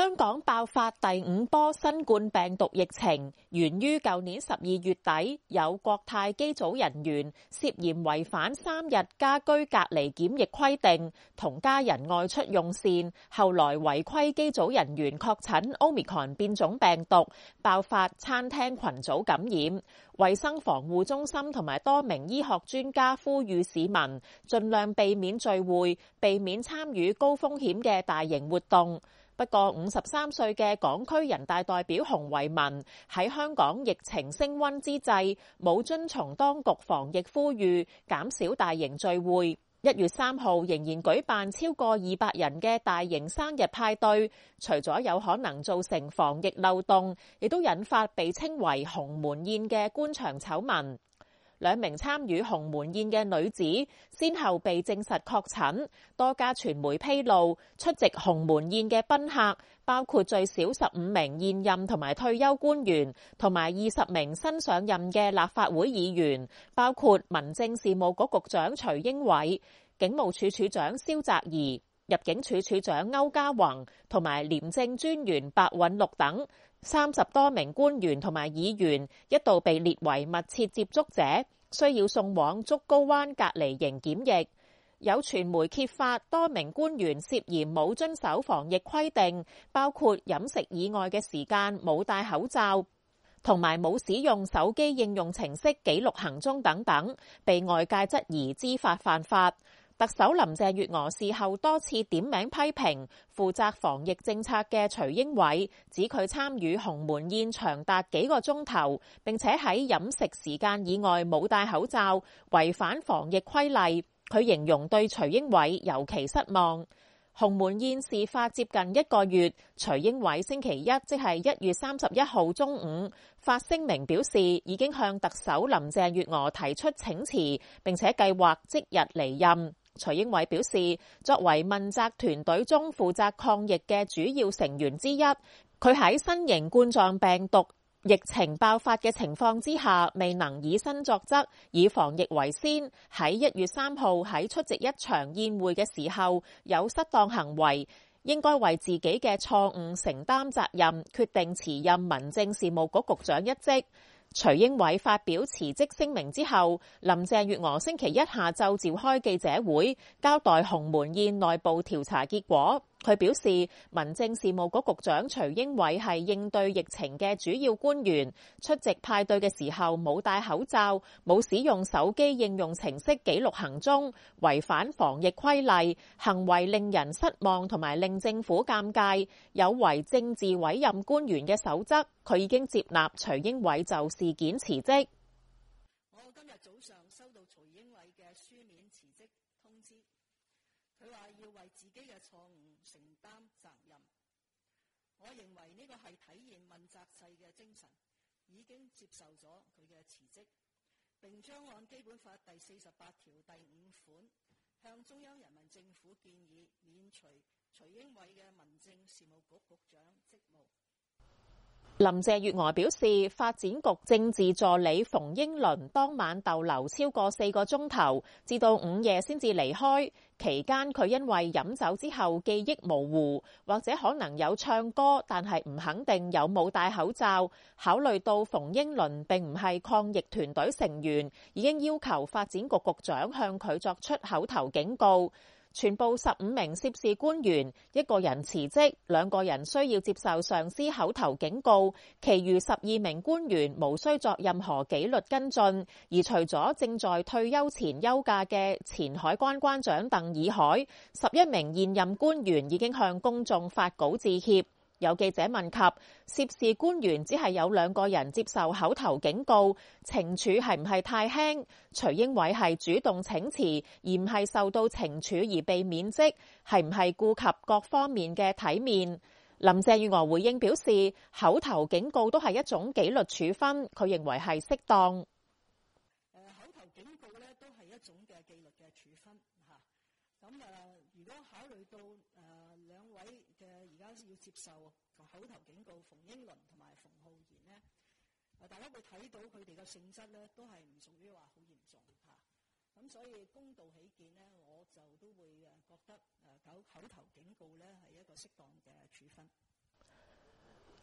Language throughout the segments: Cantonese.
香港爆發第5波新冠病毒疫情，源於舊年12月底有國泰機組人員涉嫌違反3日家居隔離檢疫規定，同家人外出用膳，後來違規機組人員確診 Omicron 變種病毒，爆發餐廳群組感染。衛生防護中心同埋多名醫學專家呼籲市民盡量避免聚會，避免參與高風險嘅大型活動。不過53歲嘅港區人大代表洪為民喺香港疫情升溫之際，冇遵從當局防疫呼籲，減少大型聚會。1月3號仍然舉辦超過200人嘅大型生日派對，除咗有可能造成防疫漏洞，亦都引發被稱為鴻門宴嘅官場醜聞。2名參與鴻門宴嘅女子先後被證實確診，多家傳媒披露出席鴻門宴嘅賓客包括最少15名現任同埋退休官員，同埋20名新上任嘅立法會議員，包括民政事務局局長徐英偉、警務處處長蕭澤頤、入境處處長歐家宏同埋廉政專員白韞六等。30多名官員同埋議員一度被列為密切接觸者，需要送往竹篙灣隔離營檢疫。有傳媒揭發多名官員涉嫌冇遵守防疫規定，包括飲食以外嘅時間冇戴口罩，同埋冇使用手機應用程式記錄行蹤等等，被外界質疑知法犯法。特首林鄭月娥事後多次點名批評負責防疫政策嘅徐英偉，指佢參與鴻門宴長達幾個鐘頭，並且喺飲食時間以外冇戴口罩，違反防疫規例。佢形容對徐英偉尤其失望。鴻門宴事發接近1個月，徐英偉星期一即係1月31號中午發聲明表示，已經向特首林鄭月娥提出請辭，並且計劃即日離任。徐英偉表示，作為問責團隊中負責抗疫嘅主要成員之一，佢喺新型冠狀病毒疫情爆發嘅情況之下，未能以身作則，以防疫為先。喺1月3號喺出席一場宴會嘅時候，有失當行為，應該為自己嘅錯誤承擔責任，決定辭任民政事務局局長一職。徐英偉發表辭職聲明之後，林鄭月娥星期一下晝召開記者會，交代鴻門宴內部調查結果。佢表示，民政事務局局長徐英偉係應對疫情嘅主要官員，出席派對嘅時候冇戴口罩，冇使用手機應用程式記錄行蹤，違反防疫規例，行為令人失望同埋令政府尷尬，有違政治委任官員嘅守則。佢已經接納徐英偉就事件辭職。 我今日早上收到徐英偉嘅書面辭職通知，佢話要為自己嘅錯誤承擔責任。我認為呢個係體現問責制嘅精神，已經接受咗佢嘅辭職，並將按基本法第48條第5款向中央人民政府建議免除徐英偉嘅民政事務局局長職務。 林鄭月娥表示，發展局政治助理馮英倫當晚逗留超過4個鐘頭，至到午夜先至離開。期間佢因為飲酒之後記憶模糊，或者可能有唱歌，但係唔肯定有冇戴口罩。考慮到馮英倫並唔係抗疫團隊成員，已經要求發展局局長向佢作出口頭警告。全部15名涉事官員，1個人辭職，2個人需要接受上司口頭警告，其餘12名官員無需作任何紀律跟進。而除咗正在退休前休假嘅前海關關長鄧以海，11名現任官員已經向公眾發稿致歉。有記者問及涉事官員只係有2個人接受口頭警告，懲處係唔係太輕？徐英偉係主動請辭，而唔係受到懲處而被免職，係唔係顧及各方面嘅體面？林鄭月娥回應表示，口頭警告都係一種紀律處分，佢認為係適當。 口頭警告咧都係一種嘅紀律嘅處分嚇。咁如果考慮到兩位嘅而家要接受口頭警告，馮英倫同埋馮浩然呢，大家會睇到佢哋嘅性質咧都係唔屬於話好嚴重嚇。咁所以公道起見呢，我就都會覺得口頭警告咧係一個適當嘅處分。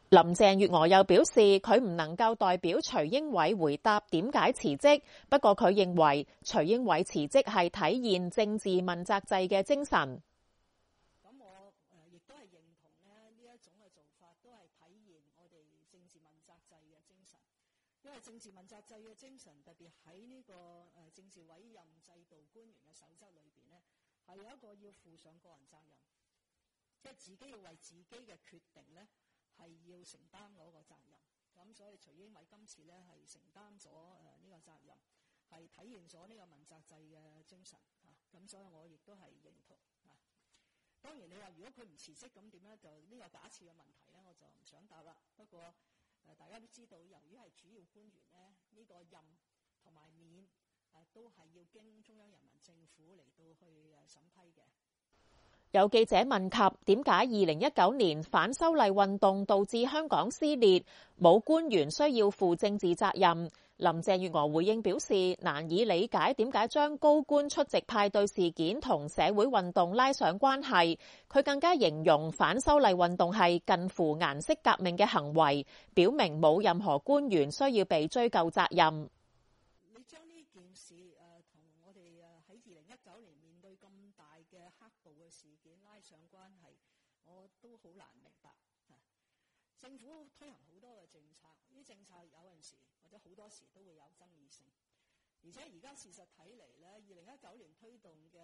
林鄭月娥又表示，佢唔能夠代表徐英偉回答點解辭職，不過佢認為徐英偉辭職係體現政治問責制嘅精神。 咁我亦都係認同呢一種嘅做法，都係體現我哋政治問責制嘅精神。因為政治問責制嘅精神，特別喺呢個政治委任制度官員嘅守則裏邊呢，係有一個要負上個人責任，即係自己要為自己嘅決定呢，係要承擔嗰個責任。咁所以徐英偉今次呢係承擔咗呢個責任，係體現咗呢個問責制嘅精神嚇。咁所以我亦都係認同嚇。當然你話如果佢唔辭職咁點呢？就呢個假設嘅問題呢，我就唔想答啦。不過大家都知道，由於係主要官員呢，呢個任同埋免都係要經中央人民政府嚟到去審批嘅。 有記者問及點解2019年反修例運動導致香港撕裂，冇官員需要負政治責任？林鄭月娥回應表示，難以理解點解將高官出席派對事件同社會運動拉上關係。佢更加形容反修例運動係近乎顏色革命嘅行為，表明冇任何官員需要被追究責任。 你將呢件事同我哋喺2019年面對咁大嘅黑暴嘅事件拉上關係，我都好難明白。政府推行好多嘅政策，呢啲政策有陣時或者好多時都會有爭議性，而且而家事實睇嚟咧，2019年推動嘅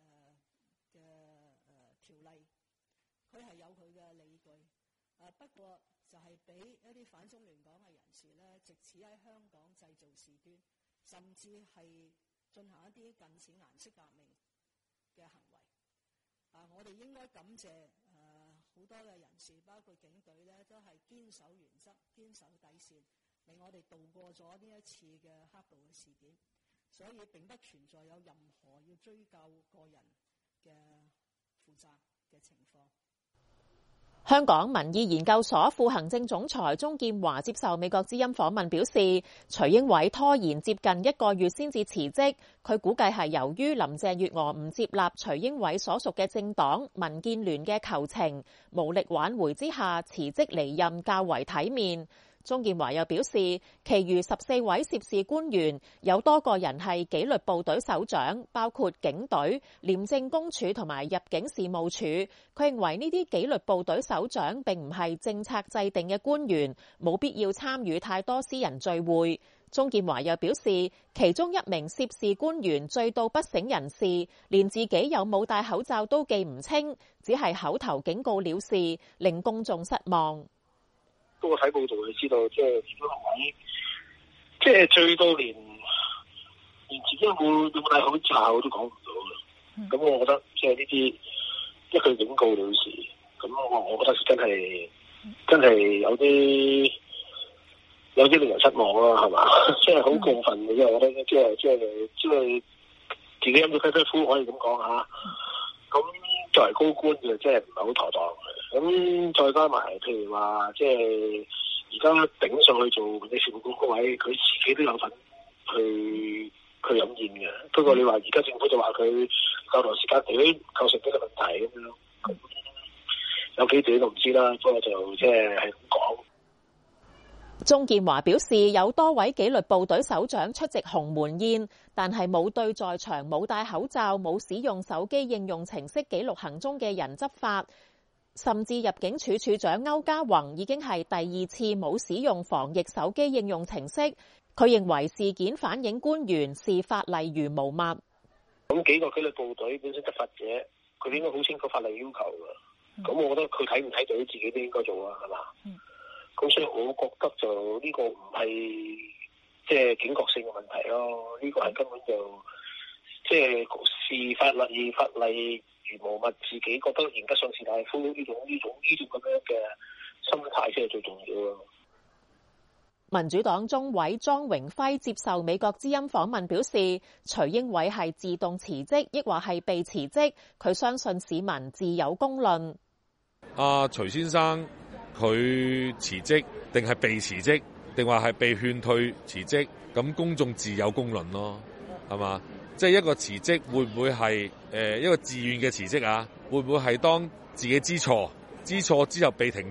條例，佢係有佢嘅理據。不過就係俾一啲反中亂港嘅人士咧，藉此喺香港製造事端，甚至係進行一啲近似顏色革命嘅行為。我哋應該感謝好多嘅人士，包括警隊咧，都係堅守原則、堅守底線，令我哋度過咗呢一次嘅黑暴嘅事件。所以並不存在有任何要追究個人嘅負責嘅情況。 香港民意研究所副行政總裁鍾建華接受美國之音訪問表示，徐英偉拖延接近1個月先至辭職，佢估計係由於林鄭月娥唔接納徐英偉所屬嘅政黨民建聯嘅求情，無力挽回之下辭職離任較為體面。鍾建華又表示，其餘14位涉事官員有多個人係紀律部隊首長，包括警隊、廉政公署同埋入境事務處。佢認為呢啲紀律部隊首長並唔係政策制定嘅官員，冇必要參與太多私人聚會。鍾建華又表示，其中一名涉事官員醉到不省人事，連自己有冇戴口罩都記唔清，只係口頭警告了事，令公眾失望。 不過睇報道就知道，即係徐英偉，即係醉到連自己有冇戴口罩都講唔到嘅。咁我覺得即係呢啲一句警告了事，咁我覺得真係有啲令人失望啦，係嘛？即係好過分嘅，因為我覺得即係自己飲咗啤啤夫可以咁講嚇。咁作為高官嘅，即係唔係好妥當。咁再加埋，譬如話，即係而家頂上去做民政事務局嗰位，佢自己都有份去飲宴嘅。不過你話而家政府就話佢夠長時間地構成呢個問題咁樣，咁有幾點都唔知啦。不過就即係咁講。 鍾建華表示，有多位紀律部隊首長出席鴻門宴，但係冇對在場冇戴口罩、冇使用手機應用程式記錄行蹤嘅人執法。甚至入境處處長歐家宏已經係第2次冇使用防疫手機應用程式。佢認為事件反映官員視法例如無物。 咁幾個紀律部隊本身執法者，佢應該好清楚法例要求㗎。咁我覺得佢睇唔睇到自己都應該做啊，係嘛？咁所以我覺得就呢個唔係即係警覺性嘅問題咯。呢個係根本就即係視法例如無物，自己覺得贏得上士大夫呢種咁樣嘅心態先係最重要咯。 民主黨中委莊榮輝接受美國之音訪問表示，徐英偉係自動辭職，抑或係被辭職，佢相信市民自有公論。 徐先生佢辭職定係被辭職，定話係被勸退辭職，咁公眾自有公論咯，係嘛？即係一個辭職會唔會係一個自願嘅辭職啊？會唔會係當自己知錯之後被停職，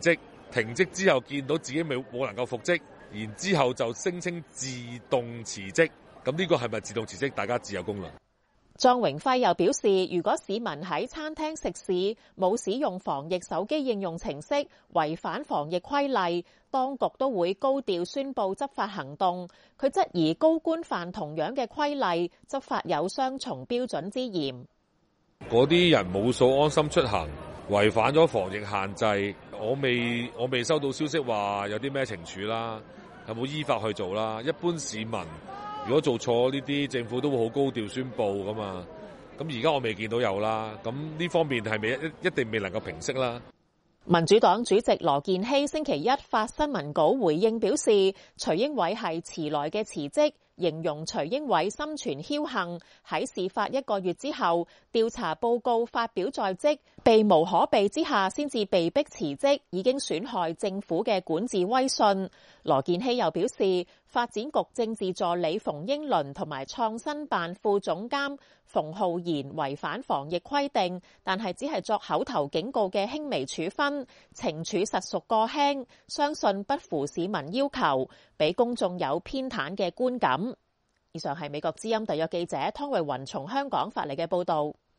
停職之後見到自己冇能夠復職，然之後就聲稱自動辭職，咁呢個係咪自動辭職？大家自有公論。 莊榮輝又表示，如果市民喺餐廳食肆冇使用防疫手機應用程式，違反防疫規例，當局都會高調宣布執法行動。佢質疑高官犯同樣嘅規例，執法有雙重標準之嫌。 嗰啲人冇掃安心出行，違反咗防疫限制，我未收到消息話有啲咩懲處啦，有冇依法去做啦？一般市民如果做錯呢啲，政府都會好高調宣佈噶嘛。咁而家我未見到有啦，咁呢方面係一定未能夠平息啦。 民主黨主席羅健熙星期一發新聞稿回應表示，徐英偉係遲來嘅辭職，形容徐英偉心存僥倖，喺事發1個月之後，調查報告發表在即，避無可避之下先至被逼辭職，已經損害政府嘅管治威信。羅健熙又表示，發展局政治助理馮英倫同埋創新辦副總監馮浩然違反防疫規定，但係只係作口頭警告嘅輕微處分，懲處實屬過輕，相信不符市民要求，俾公眾有偏袒嘅觀感。以上係美國之音特約記者湯慧雲從香港發嚟嘅報導。